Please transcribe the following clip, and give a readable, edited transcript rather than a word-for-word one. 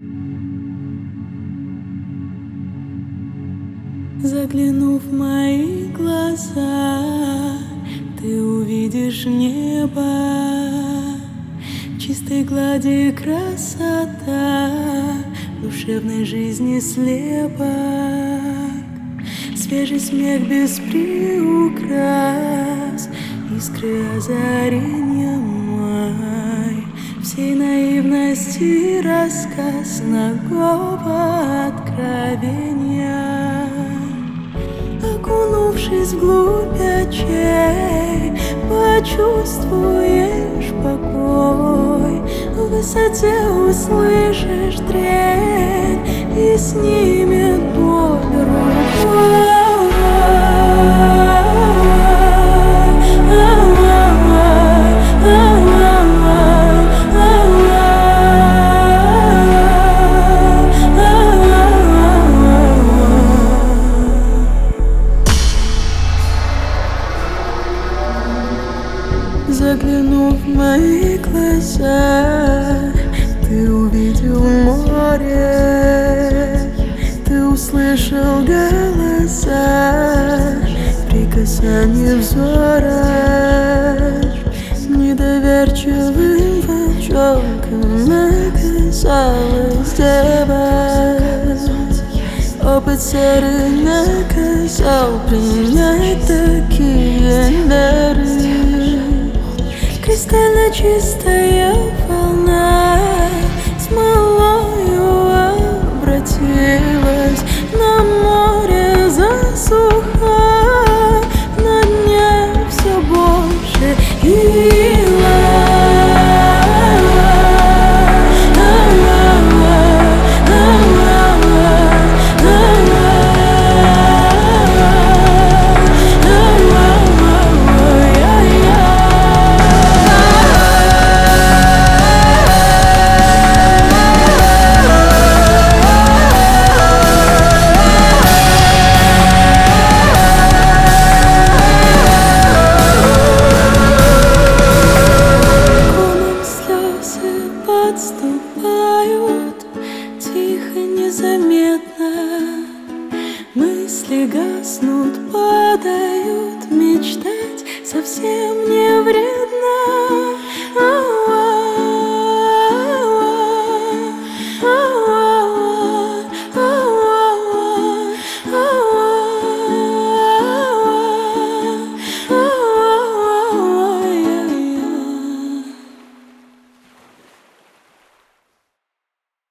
Заглянув в мои глаза, ты увидишь небо, чистой глади красота, душевной жизни слепок, свежий смех без приукрас, искры озарения май, всей наивности рассказ нагого откровения. Окунувшись вглубь очей, почувствуешь покой, в высоте услышишь трель и снимет боль рукой. Заглянув в мои глаза, ты увидел море, ты услышал голоса, прикасание взора, недоверчивым волчонком оказалась дева. Опыт серый наказал принять такие меры. Кристально чистая волна смолою обратилась, на море засуха, на дне все больше ила. Подступают